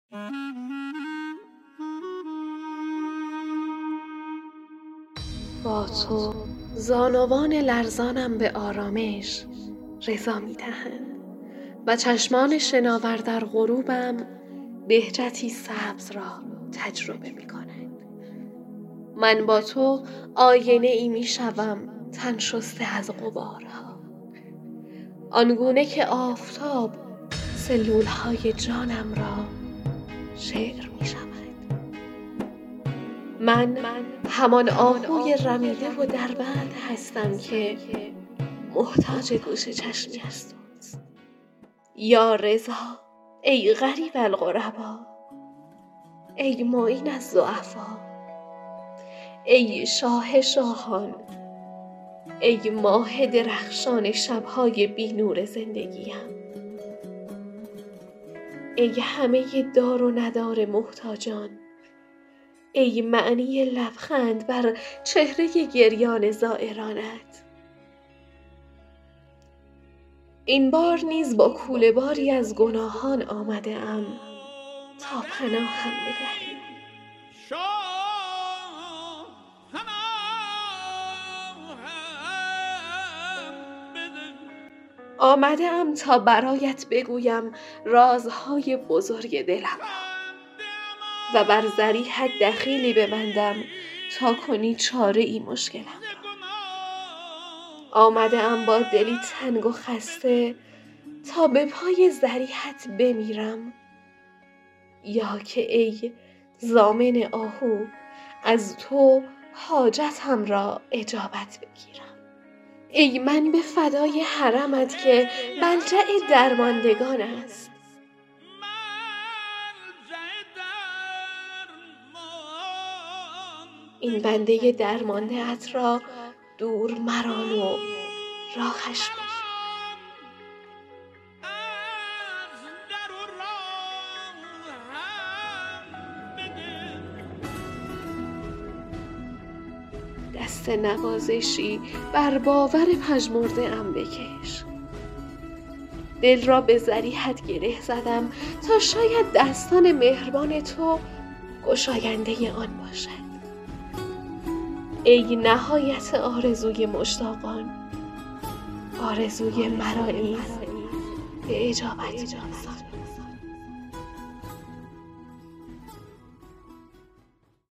با تو زانوان لرزانم به آرامش رضا می‌دهند و چشمان شناور در غروبم بهجتی سبز را تجربه می‌کنند. من با تو آینه ای می‌شوم تن شسته از غبارها، آنگونه که آفتاب سلول‌های جانم را شعر می‌شود. من همان آهوی رمیده و دربند هستم که محتاج گوش چشمی است. یا رضا، ای غریب الغربا، ای معین از ضعفا، ای شاه شاهان، ای ماه درخشان شب‌های بی نور زندگیم، ای همه دار و ندار محتاجان، ای معنی لبخند بر چهره گریان زائرانت. این بار نیز با کوله باری از گناهان آمده ام تا پناهم بدهی. آمده ام تا برایت بگویم رازهای بزرگ دلم و بر ضریحت دخیلی ببندم تا کنی چاره ای مشکلم را. آمده ام با دلی تنگ و خسته تا به پای ضریحت بمیرم، یا که ای ضامن آهو از تو حاجتم را اجابت بگیرم. ای من به فدای حرمت که ملجأ درماندگان است. این بنده درمانده ات را دور مران و راهش بگیر. دست نوازشی بر باور پژمرده ام بکش. دل را به ضریحت گره زدم تا شاید دستان مهربان تو گشاینده آن باشد. ای نهایت آرزوی مشتاقان، آرزوی مرا نیز به اجابت برسان.